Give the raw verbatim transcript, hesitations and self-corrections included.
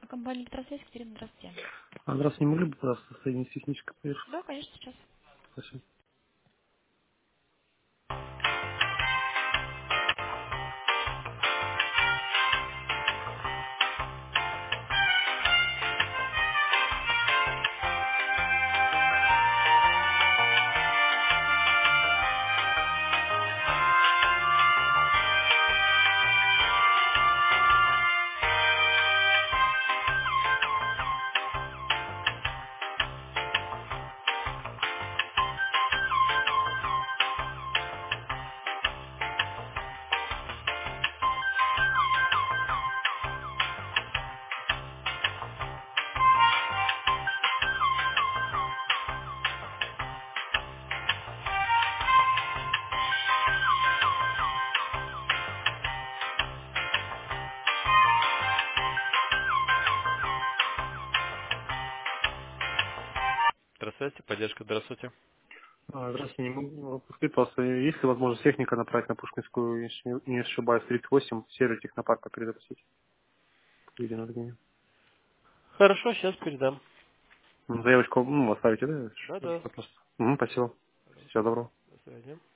Компания «Электросвязь», Екатерина, здравствуйте. А, здравствуйте, не могли бы, пожалуйста, соединить с технической поддержкой? Да, конечно, сейчас. Спасибо. Здравствуйте, поддержка, здравствуйте. А, здравствуйте, не могу, подскажите, пожалуйста, есть ли возможность техника направить на Пушкинскую, если не не ошибаюсь, тридцать восемь, сервер технопарка перезапустить? Видео на Хорошо, сейчас передам. Заявочку, ну, оставите, да? Да, Чтобы да. просто. Мгм, спасибо. Всего Пожалуйста. доброго. До свидания.